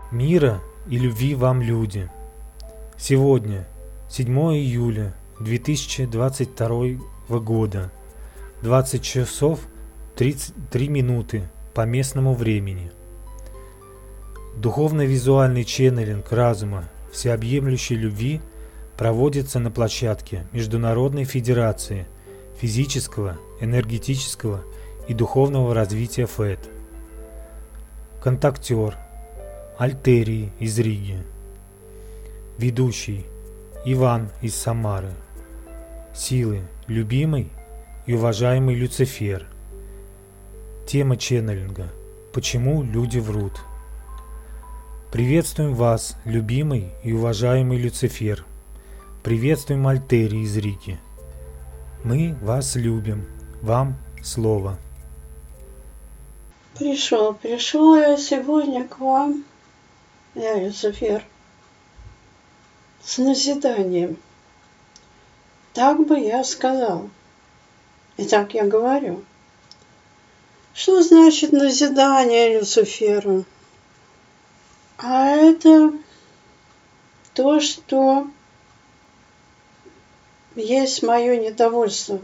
Мира и любви вам, люди! Сегодня, 7 июля 2022 года, 20 часов 33 минуты по местному времени. Духовно-визуальный ченнелинг разума всеобъемлющей любви проводится на площадке Международной Федерации физического, энергетического и духовного развития ФЭД. Контактер Альтерий из Риги. Ведущий Иван из Самары. Силы любимый и уважаемый Люцифер. Тема ченнелинга: почему люди врут? Приветствуем вас, любимый и уважаемый Люцифер. Приветствуем Альтерий из Риги. Мы вас любим. Вам слово. Пришел я сегодня к вам, я Люцифер, с назиданием. Так бы я сказал. И так я говорю. Что значит назидание Люциферу? А это то, что есть мое недовольство.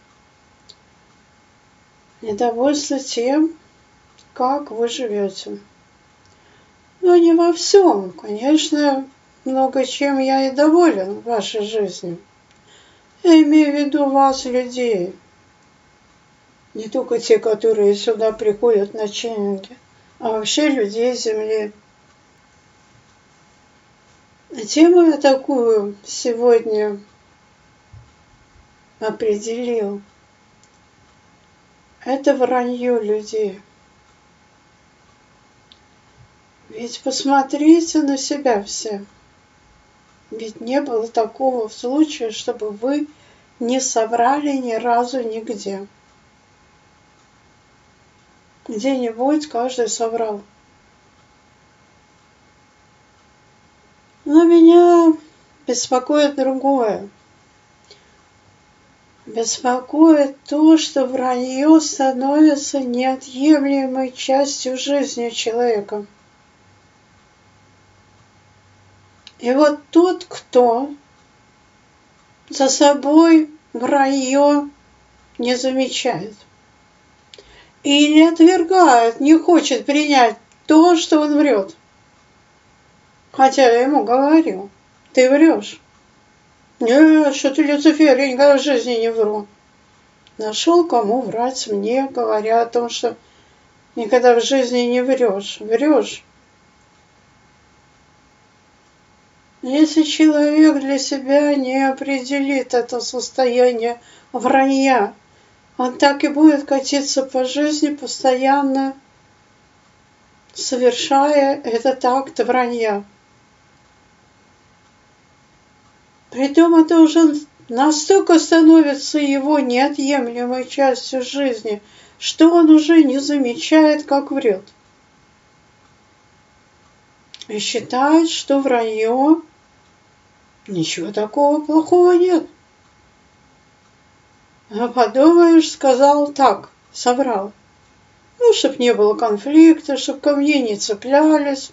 Недовольство тем, как вы живете. Но не во всем. Конечно, много чем я и доволен в вашей жизни. Я имею в виду вас, людей. Не только те, которые сюда приходят на ченнинги, а вообще людей Земли. Тему я такую сегодня определил. Это вранье людей. Ведь посмотрите на себя все. Ведь не было такого случая, чтобы вы не соврали ни разу нигде. Где-нибудь каждый соврал. Но меня беспокоит другое. Беспокоит то, что вранье становится неотъемлемой частью жизни человека. И вот тот, кто за собой вранье не замечает или отвергает, не хочет принять то, что он врет. Хотя я ему говорю: ты врешь. Нет, что ты, Люцифер, я никогда в жизни не вру. Нашел кому врать мне, говоря о том, что никогда в жизни не врешь. Врешь. Если человек для себя не определит это состояние вранья, он так и будет катиться по жизни, постоянно совершая этот акт вранья. Притом это уже настолько становится его неотъемлемой частью жизни, что он уже не замечает, как врет. И считает, что вранье ничего такого плохого нет. А подумаешь, сказал так, соврал. Ну, чтоб не было конфликта, чтоб ко мне не цеплялись.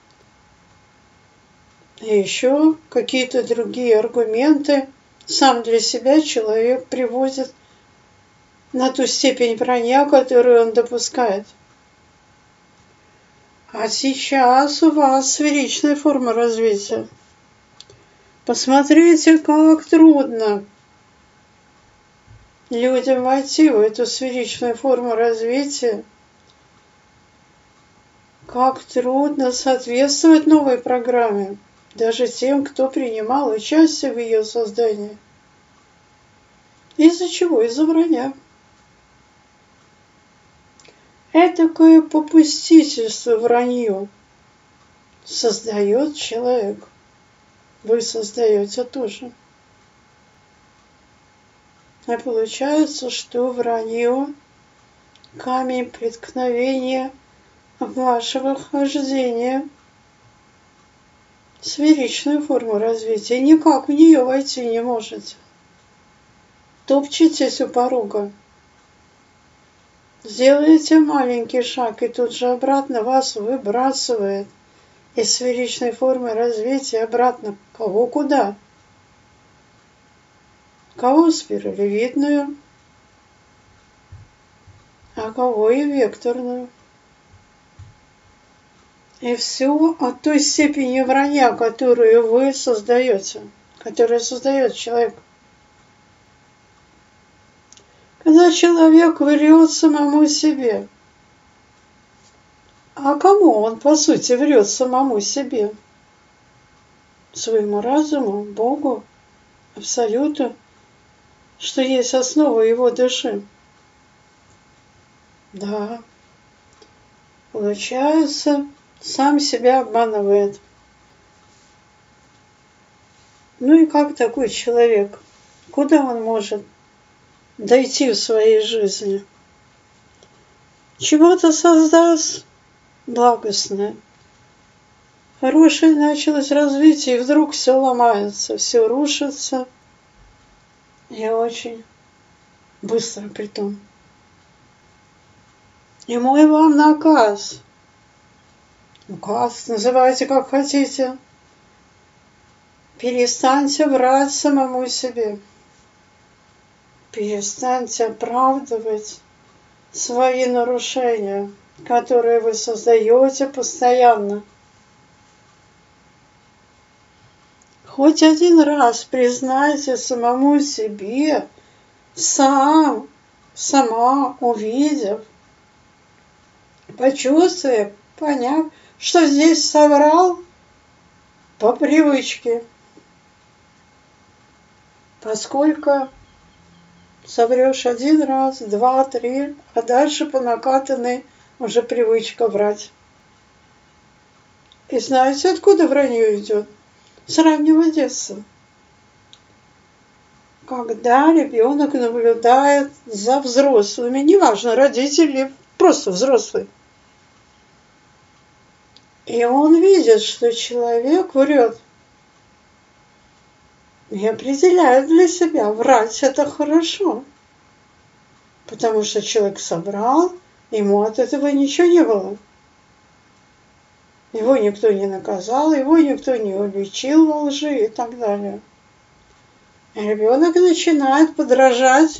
И еще какие-то другие аргументы сам для себя человек приводит на ту степень вранья, которую он допускает. А сейчас у вас сферичная форма развития. Посмотрите, как трудно людям войти в эту сферичную форму развития. Как трудно соответствовать новой программе, даже тем, кто принимал участие в ее создании. Из-за чего? Из-за вранья. Этакое попустительство вранью создает человек. Вы создаете тоже. И получается, что вранье – камень преткновения вашего хождения в сферичную форму развития. И никак в нее войти не можете. Топчетесь у порога. Сделаете маленький шаг, и тут же обратно вас выбрасывает из сферичной формы развития обратно кого куда? Кого спиралевидную, а кого и векторную. И все от той степени вранья, которую вы создаете, которую создает человек. Когда человек врет самому себе, а кому он, по сути, врет самому себе? Своему разуму, Богу, Абсолюту, что есть основа его души. Да, получается, сам себя обманывает. Ну и как такой человек? Куда он может дойти в своей жизни? Чего-то создаст благостное. Хорошее началось развитие, и вдруг все ломается, все рушится. И очень быстро притом. И мой вам наказ. Указ, называйте как хотите. Перестаньте врать самому себе. Перестаньте оправдывать свои нарушения, которые вы создаете постоянно. Хоть один раз признайте самому себе, сама увидев, почувствуя, поняв, что здесь соврал по привычке. Поскольку соврешь один раз, два, три, а дальше по накатанной уже привычка врать. И знаете, откуда вранье идет? С раннего детства. Когда ребенок наблюдает за взрослыми, неважно, родители, просто взрослые, и он видит, что человек врет, и определяет для себя, врать это хорошо, потому что человек соврал, ему от этого ничего не было. Его никто не наказал, его никто не уличил во лжи и так далее. И ребенок начинает подражать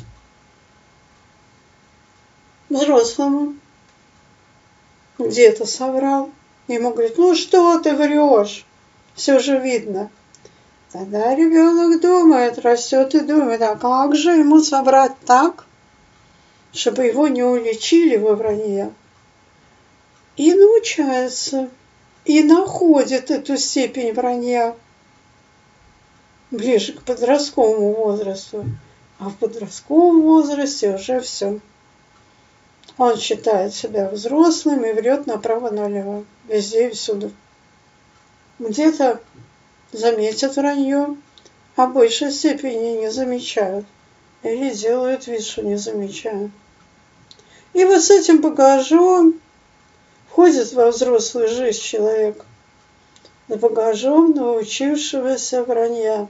взрослому. Где-то соврал. Ему говорят, ну что ты врешь? Все же видно. Тогда ребенок думает, растет и думает, а как же ему соврать так, чтобы его не уличили во вранье? И научается. И находит эту степень вранья ближе к подростковому возрасту. А в подростковом возрасте уже все. Он считает себя взрослым и врет направо-налево, везде и всюду. Где-то заметят вранье, а в большей степени не замечают. Или делают вид, что не замечают. И вот с этим багажом входит во взрослую жизнь человек, с багажом научившегося вранья.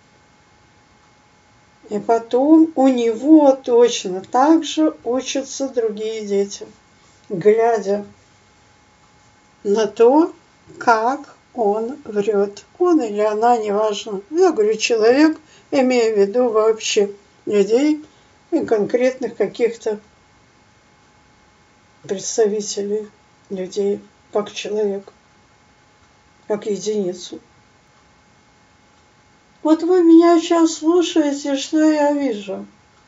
И потом у него точно так же учатся другие дети, глядя на то, как он врет. Он или она, неважно. Я говорю человек, имея в виду вообще людей и конкретных каких-то представителей людей, как человек, как единицу. Вот вы меня сейчас слушаете, что я вижу.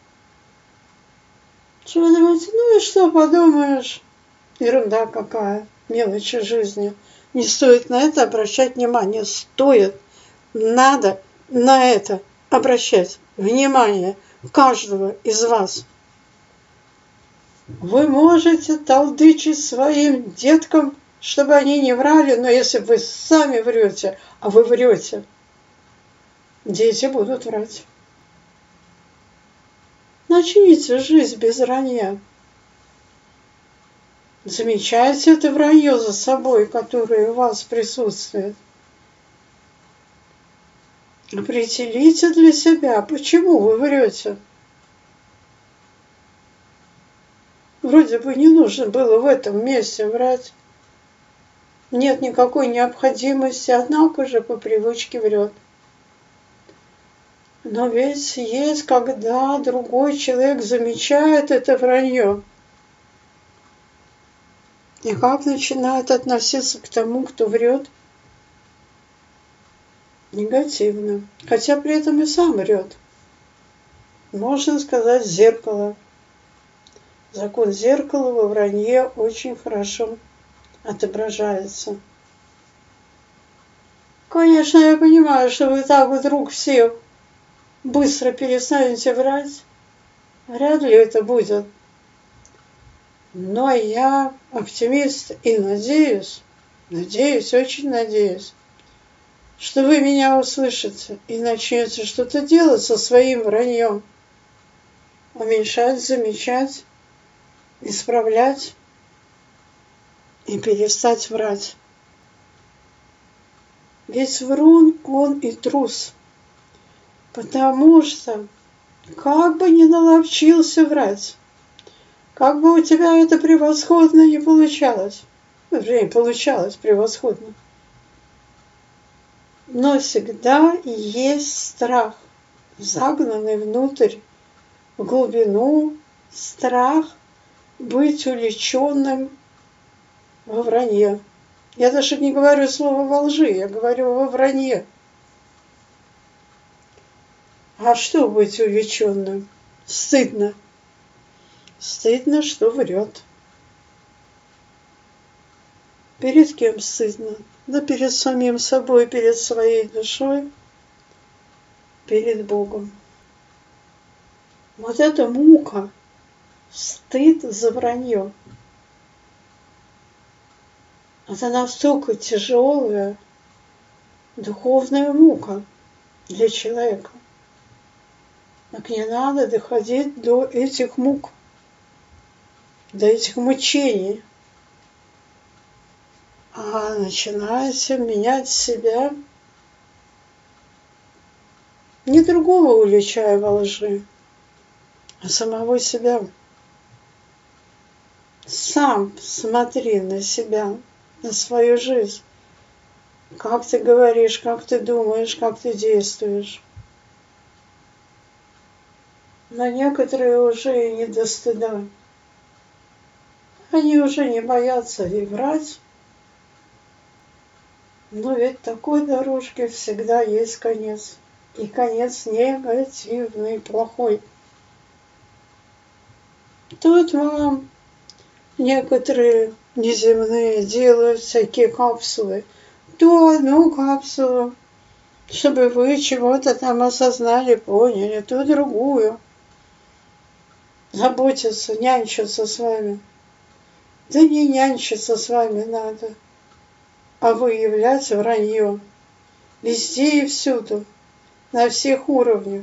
Что вы думаете, ну и что подумаешь? Ерунда какая, мелочи жизни. Не стоит на это обращать внимание. Стоит, надо на это обращать внимание каждого из вас. Вы можете толдычить своим деткам, чтобы они не врали, но если вы сами врете, а вы врете, дети будут врать. Начните жизнь без вранья. Замечайте это вранье за собой, которое у вас присутствует. Определите для себя, почему вы врете. Вроде бы не нужно было в этом месте врать. нет никакой необходимости, однако же по привычке врет. Но ведь есть, когда другой человек замечает это вранье, и как начинает относиться к тому, кто врет, негативно, хотя при этом и сам врет. Можно сказать, зеркало. Закон зеркала во вранье очень хорошо отображается. Конечно, я понимаю, что вы так вдруг все быстро перестанете врать. Вряд ли это будет. Но я оптимист и надеюсь, очень надеюсь, что вы меня услышите и начнете что-то делать со своим враньем. Уменьшать, замечать, исправлять и перестать врать. Ведь врун, он и трус. Потому что, как бы ни наловчился врать, как бы у тебя это превосходно не получалось, получалось превосходно, но всегда есть страх, загнанный внутрь, в глубину, страх быть увлеченным во вранье. Я даже не говорю слово во лжи, я говорю во вранье. А что быть увлеченным? Стыдно. Стыдно, что врет. Перед кем стыдно? Да перед самим собой, перед своей душой, перед Богом. Вот эта мука, стыд за вранье. Это настолько тяжелая духовная мука для человека. Так не надо доходить до этих мук, до этих мучений. А начинаете менять себя, не другого уличая во лжи, а самого себя. Сам смотри на себя, на свою жизнь. Как ты говоришь, как ты думаешь, как ты действуешь. Но некоторые уже и не до стыда. Они уже не боятся и врать. Но ведь такой дорожке всегда есть конец. И конец негативный, плохой. Тут вам некоторые неземные делают всякие капсулы. То одну капсулу, чтобы вы чего-то там осознали, поняли, то другую. Заботятся, нянчатся с вами. Да не нянчиться с вами надо, а выявлять вранье. Везде и всюду, на всех уровнях.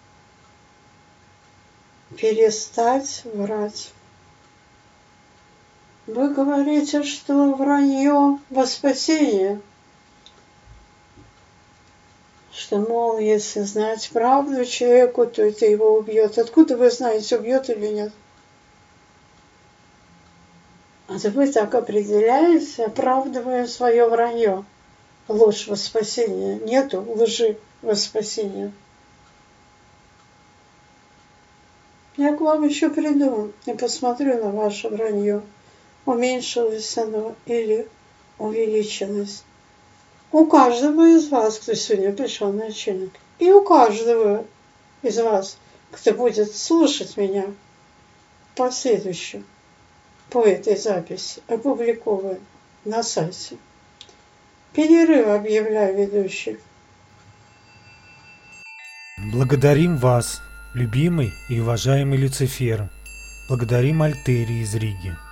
Перестать врать. Вы говорите, что вранье во спасение. Что, мол, если знать правду человеку, то это его убьет. Откуда вы знаете, убьет или нет? А вы так определяете, оправдывая свое вранье. Ложь во спасение. Нету лжи во спасение. Я к вам еще приду и посмотрю на ваше вранье. Уменьшилось оно или увеличилось. У каждого из вас, кто сегодня пришел на начальник, и у каждого из вас, кто будет слушать меня последующем, по этой записи, опубликован на сайте. Перерыв объявляю, ведущий. Благодарим вас, любимый и уважаемый Люцифер. Благодарим Альтери из Риги.